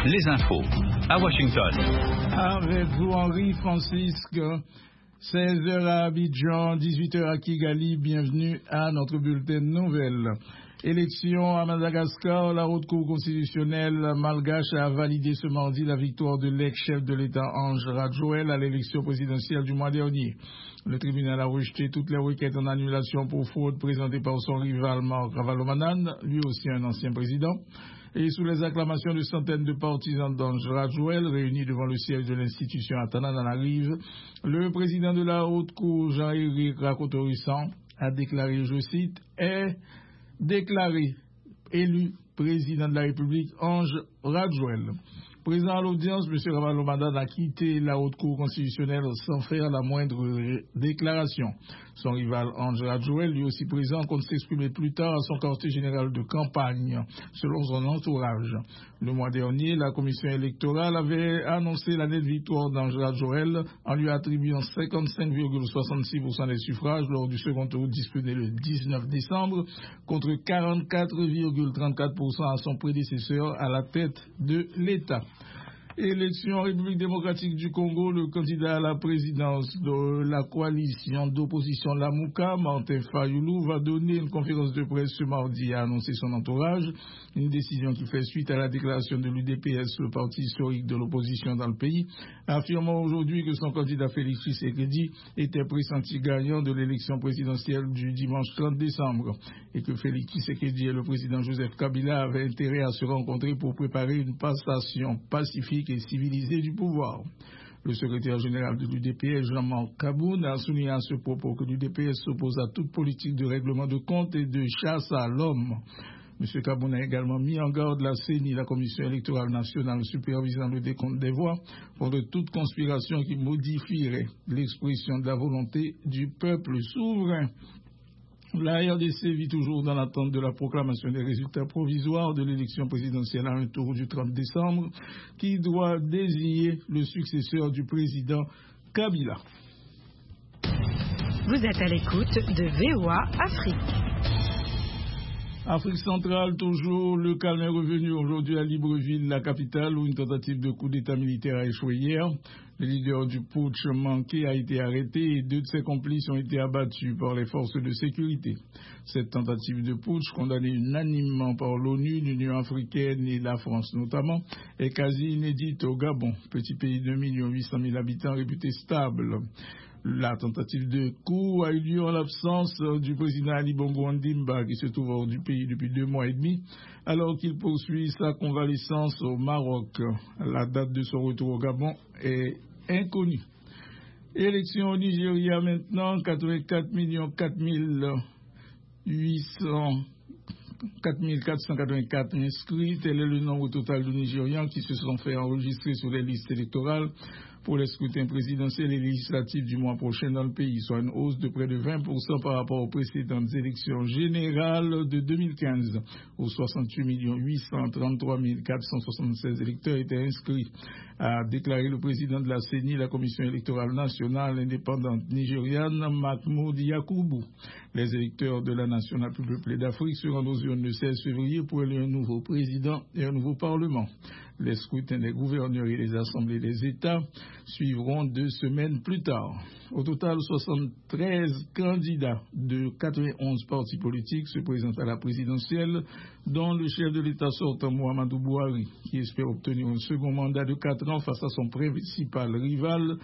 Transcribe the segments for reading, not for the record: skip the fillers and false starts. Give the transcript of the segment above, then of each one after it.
les infos à Washington. Avec vous, Henri Francisque, 16h à Abidjan, 18h à Kigali. Bienvenue à notre bulletin de nouvelles. Élection à Madagascar, la haute cour constitutionnelle malgache a validé ce mardi la victoire de l'ex-chef de l'État Ange Radjoel à l'élection présidentielle du mois dernier. Le tribunal a rejeté toutes les requêtes en annulation pour fraude présentées par son rival Marc Ravalomanane, lui aussi un ancien président. Et sous les acclamations de centaines de partisans d'Ange Radjoel réunis devant le siège de l'institution à Tananarive, le président de la haute cour, Jean-Éric Rakotorissan, a déclaré, je cite, est déclaré élu président de la République Ange Radjoel. Présent à l'audience, M. Ravalomanane a quitté la haute cour constitutionnelle sans faire la moindre déclaration. Son rival Ange Radjoel, lui aussi présent, compte s'exprimer plus tard à son quartier général de campagne, selon son entourage. Le mois dernier, la commission électorale avait annoncé la nette victoire d'Ange Radjoel en lui attribuant 55,66% des suffrages lors du second tour disputé le 19 décembre contre 44,34% à son prédécesseur à la tête de l'État. Élection en République démocratique du Congo, le candidat à la présidence de la coalition d'opposition Lamouka, Martin Fayoulou, va donner une conférence de presse ce mardi, a annoncé son entourage. Une décision qui fait suite à la déclaration de l'UDPS, le parti historique de l'opposition dans le pays, affirmant aujourd'hui que son candidat Félix Tshisekedi était pressenti gagnant de l'élection présidentielle du dimanche 30 décembre et que Félix Tshisekedi et le président Joseph Kabila avaient intérêt à se rencontrer pour préparer une passation pacifique et civilisée du pouvoir. Le secrétaire général de l'UDPS, Jean-Marc Kaboun, a souligné à ce propos que l'UDPS s'oppose à toute politique de règlement de compte et de chasse à l'homme. M. Kaboun a également mis en garde la CENI, la Commission électorale nationale supervisant le décompte des voix, contre toute conspiration qui modifierait l'expression de la volonté du peuple souverain. La RDC vit toujours dans l'attente de la proclamation des résultats provisoires de l'élection présidentielle à un tour du 30 décembre qui doit désigner le successeur du président Kabila. Vous êtes à l'écoute de VOA Afrique. Afrique centrale, toujours, le calme est revenu aujourd'hui à Libreville, la capitale, où une tentative de coup d'État militaire a échoué hier. Le leader du putsch manqué a été arrêté et 2 de ses complices ont été abattus par les forces de sécurité. Cette tentative de putsch, condamnée unanimement par l'ONU, l'Union africaine et la France notamment, est quasi inédite au Gabon, petit pays de 1 800 000 habitants réputé stable. La tentative de coup a eu lieu en l'absence du président Ali Bongo Ondimba qui se trouve hors du pays depuis 2 mois et demi alors qu'il poursuit sa convalescence au Maroc. La date de son retour au Gabon est inconnue. Élection au Nigeria maintenant, 84 484 inscrits. Tel est le nombre total de Nigérians qui se sont fait enregistrer sur les listes électorales pour les scrutins présidentiels et législatifs du mois prochain dans le pays, soit une hausse de près de 20% par rapport aux précédentes élections générales de 2015, où 68 833 476 électeurs étaient inscrits, a déclaré le président de la CENI, la Commission électorale nationale indépendante nigériane, Mahmoud Yakubu. Les électeurs de la nation la plus peuplée d'Afrique se rendent aux urnes le 16 février pour élire un nouveau président et un nouveau parlement. Les scrutins des gouverneurs et des assemblées des États suivront 2 semaines plus tard. Au total, 73 candidats de 91 partis politiques se présentent à la présidentielle, dont le chef de l'État sortant Muhammadu Buhari, qui espère obtenir un second mandat de 4 ans face à son principal rival,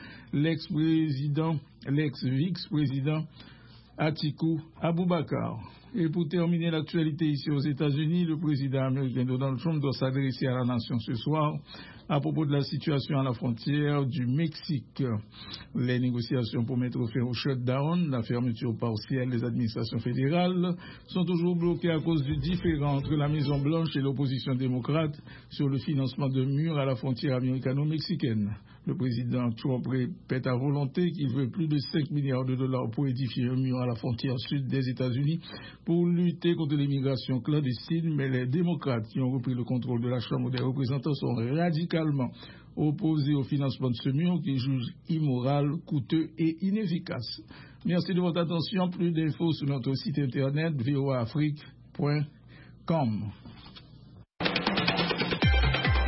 l'ex-vice-président Atiku Abubakar. Et pour terminer l'actualité ici aux États-Unis, le président américain Donald Trump doit s'adresser à la nation ce soir à propos de la situation à la frontière du Mexique. Les négociations pour mettre fin au shutdown, la fermeture partielle des administrations fédérales, sont toujours bloquées à cause du différend entre la Maison-Blanche et l'opposition démocrate sur le financement de murs à la frontière américano-mexicaine. Le président Trump répète à volonté qu'il veut plus de 5 milliards de dollars pour édifier un mur à la frontière sud des États-Unis pour lutter contre l'immigration clandestine, mais les démocrates qui ont repris le contrôle de la Chambre des représentants sont radicalement opposés au financement de ce mur qu'ils jugent immoral, coûteux et inefficace. Merci de votre attention. Plus d'infos sur notre site internet voaafrique.com.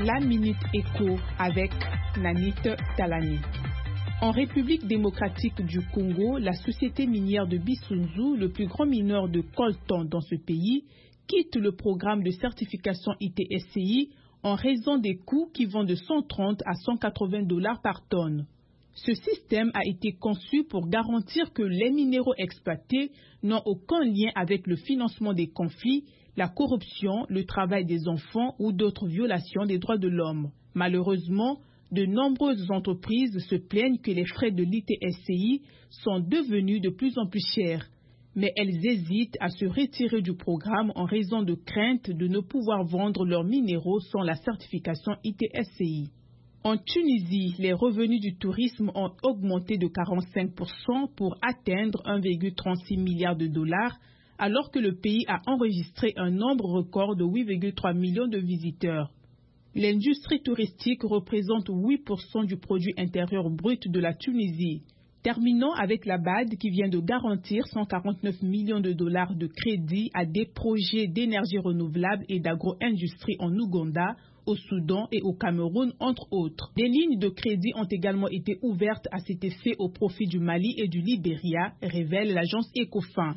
La Minute Éco avec Nanit Talani. En République démocratique du Congo, la société minière de Bissounzou, le plus grand mineur de coltan dans ce pays, quitte le programme de certification ITSCI en raison des coûts qui vont de 130 à 180 $ par tonne. Ce système a été conçu pour garantir que les minéraux exploités n'ont aucun lien avec le financement des conflits, la corruption, le travail des enfants ou d'autres violations des droits de l'homme. Malheureusement, de nombreuses entreprises se plaignent que les frais de l'ITSCI sont devenus de plus en plus chers. Mais elles hésitent à se retirer du programme en raison de crainte de ne pouvoir vendre leurs minéraux sans la certification ITSCI. En Tunisie, les revenus du tourisme ont augmenté de 45% pour atteindre 1,36 milliard de dollars, alors que le pays a enregistré un nombre record de 8,3 millions de visiteurs. L'industrie touristique représente 8% du produit intérieur brut de la Tunisie. Terminons avec la BAD qui vient de garantir 149 millions de dollars de crédit à des projets d'énergie renouvelable et d'agro-industrie en Ouganda, au Soudan et au Cameroun, entre autres. Des lignes de crédit ont également été ouvertes à cet effet au profit du Mali et du Libéria, révèle l'agence Ecofin.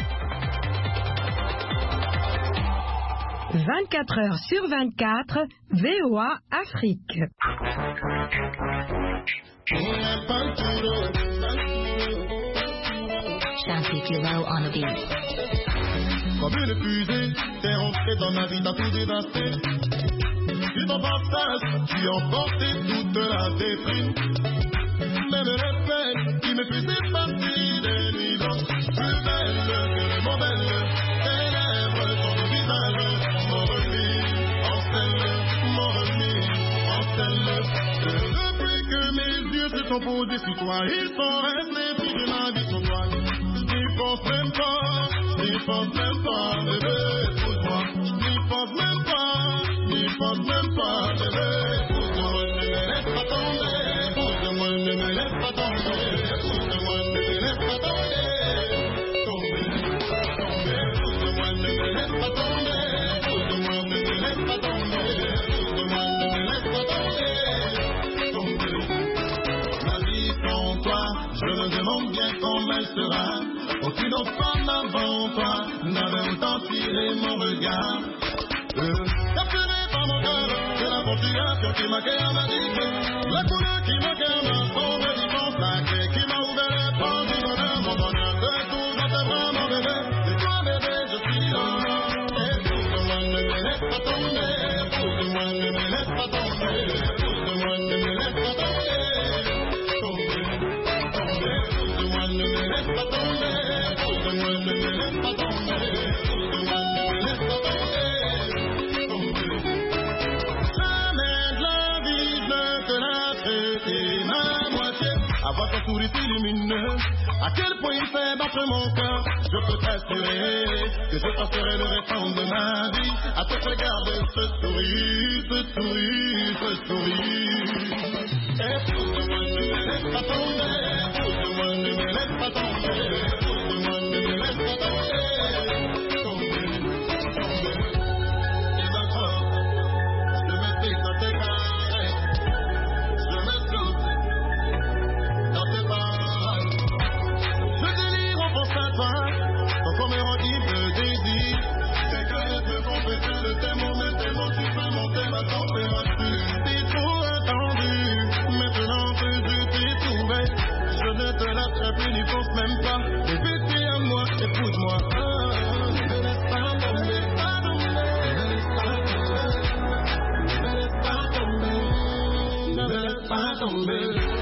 24 heures sur 24, VOA Afrique. Shanty Kilo on the beat. Comme une fusée, t'es rentré dans ma vie, t'as tout dévasté. Tu t'en partages, tu emportais toute la déprime. Même les peines qui me faisaient partie des nuits blanches. Plus belle que les mots belles, tes lèvres, ton visage. Mon remis en selle. Depuis que mes yeux se sont posés sur toi, ils sont restés sur ma vie sur toi. J'y pense même pas, bébé, écoute-moi. J'y pense même pas, bébé, écoute-moi. Ne me laisse pas tomber, écoute-moi, ne me laisse pas tomber, écoute-moi, ne me laisse pas tomber, écoute-moi, ne me laisse pas tomber, écoute-moi, ne me laisse pas tomber, écoute-moi, ne me laisse pas tomber. Ma vie sans toi, je me demande bien comment elle sera. Aucune autre femme avant toi n'avait autant tiré mon regard. Capturé par mon cœur, c'est la confiance qui m'a créé ma vie. La couleur qui m'a créé ma sombre différence, la clé qui m'a ouvert les portes du bonheur. Mon bonheur de tout dans tes bras, mon bébé. C'est toi, bébé, je suis là. Écoute-moi, ne me laisse pas tomber. Écoute-moi, ne me laisse pas tomber. Écoute-moi, ne me laisse pas tomber. Écoute-moi, ne me laisse pas tomber. Écoute-moi, ne me laisse pas tomber. Écoute-moi, ne me laisse pas tomber. Avoir ton sourire lumineux, à quel point il fait battre mon cœur. Je peux t'assurer que je passerai le restant de ma vie à te regarder ce sourire. Écoute-moi, ne me laisse pas tomber. Écoute-moi, ne me laisse pas tomber. Écoute-moi, ne me laisse pas tomber. Et encore, je me fais dans tes caresses. Je me souffle. Je délire en pensant à toi, ton corps me rend ivre de désir. C'est que je peux confesser de tes mots, tu peux monter ma température. C'est trop attendu, maintenant que je t'ai trouvé, je ne te lâcherai plus, n'y pense même pas. Bébé, tu es à moi, écoute-moi. Ne me laisse pas tomber, ne me laisse pas tomber.